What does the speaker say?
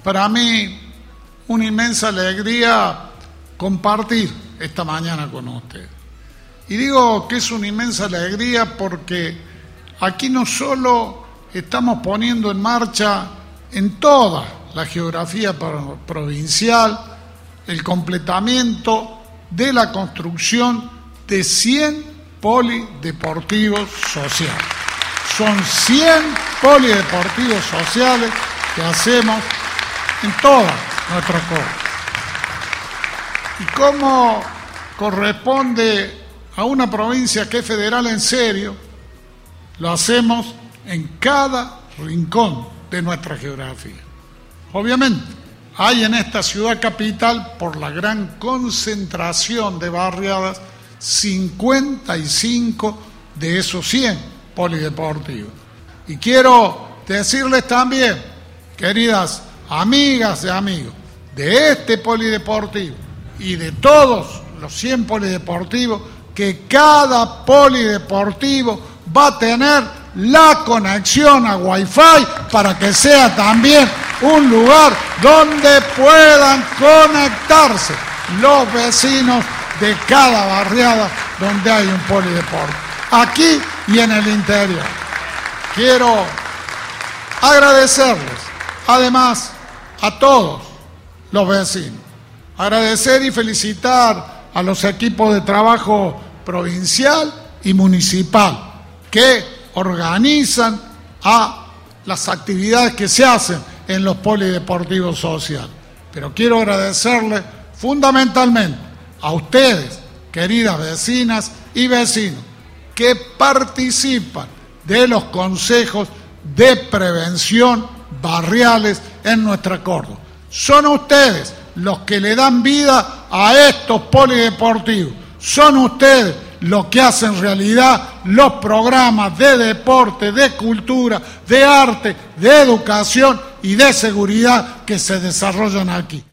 Para mí, una inmensa alegría compartir esta mañana con usted. Y digo que es una inmensa alegría porque aquí no solo estamos poniendo en marcha en toda la geografía provincial el completamiento de la construcción de 100 polideportivos sociales. Son 100 polideportivos sociales que hacemos en toda nuestra corte. Y como corresponde a una provincia que es federal en serio, lo hacemos en cada rincón de nuestra geografía. Obviamente, hay en esta ciudad capital, por la gran concentración de barriadas, 55 de esos 100 polideportivos. Y quiero decirles también, queridas amigas y amigos, de este polideportivo y de todos los 100 polideportivos, que cada polideportivo va a tener la conexión a Wi-Fi para que sea también un lugar donde puedan conectarse los vecinos de cada barriada donde hay un polideporte, aquí y en el interior. Quiero agradecerles, además, a todos los vecinos, agradecer y felicitar a los equipos de trabajo provincial y municipal que organizan a las actividades que se hacen en los polideportivos sociales. Pero quiero agradecerles fundamentalmente a ustedes, queridas vecinas y vecinos, que participan de los consejos de prevención barriales en nuestra Córdoba. Son ustedes los que le dan vida a estos polideportivos. Son ustedes los que hacen realidad los programas de deporte, de cultura, de arte, de educación y de seguridad que se desarrollan aquí.